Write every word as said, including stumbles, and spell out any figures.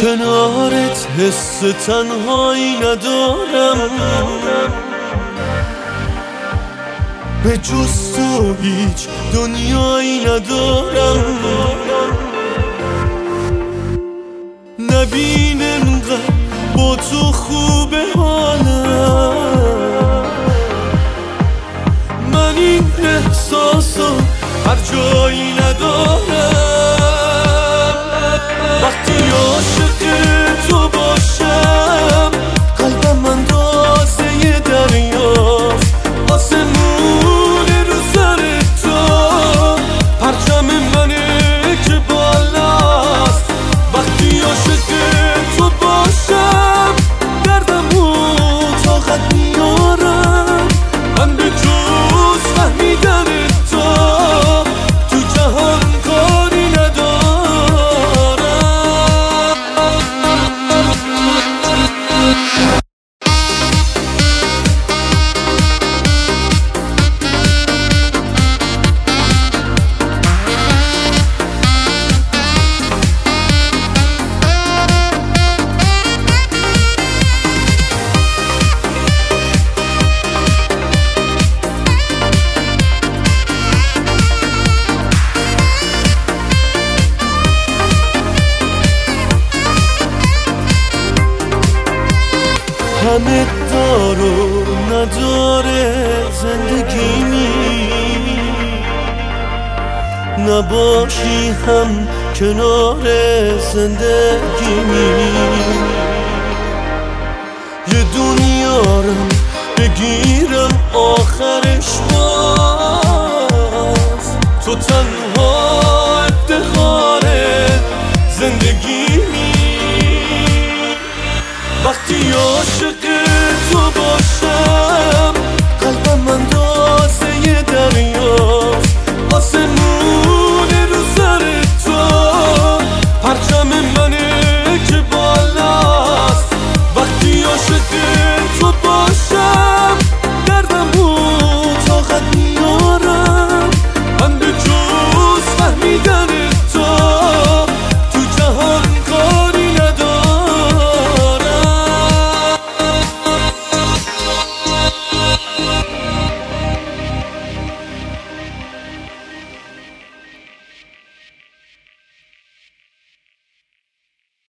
کنارت حس تنهایی ندارم، به جز تو هیچ دنیایی ندارم. نبین انقدر با تو خوبه حالم، من این احساسو هر جایی ندارم. وقتی عاشق تو باشم قلبم اندازه دریاست، آسمون رو سر تو پرچم منه که بالاست. وقتی عاشق تو باشم دردمو طاقت میارم، من به جز فهمیدن تو تو جهان کاری ندارم. همه دار و نداره زندگیمی، نباشی هم کنار زندگیمی. یه دنیارم بگیرم آخرش باز، تو تنها افتخار